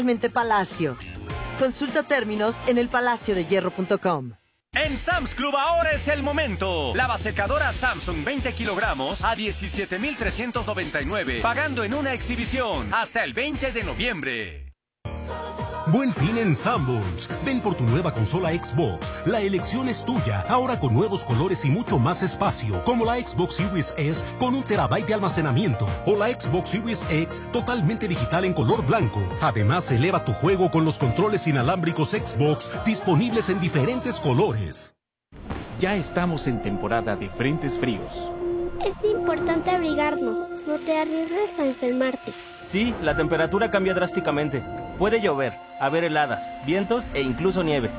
Palacio. Consulta términos en elpalaciodehierro.com. En Sam's Club ahora es el momento. Lava secadora Samsung 20 kilogramos a 17,399, pagando en una exhibición hasta el 20 de noviembre. Buen fin en Sanborns. Ven por tu nueva consola Xbox. La elección es tuya, ahora con nuevos colores y mucho más espacio, como la Xbox Series S con 1 TB de almacenamiento o la Xbox Series X totalmente digital en color blanco. Además, eleva tu juego con los controles inalámbricos Xbox disponibles en diferentes colores. Ya estamos en temporada de frentes fríos. Es importante abrigarnos, no te arriesgues a enfermarte. Sí, la temperatura cambia drásticamente. Puede llover, haber heladas, vientos e incluso nieve.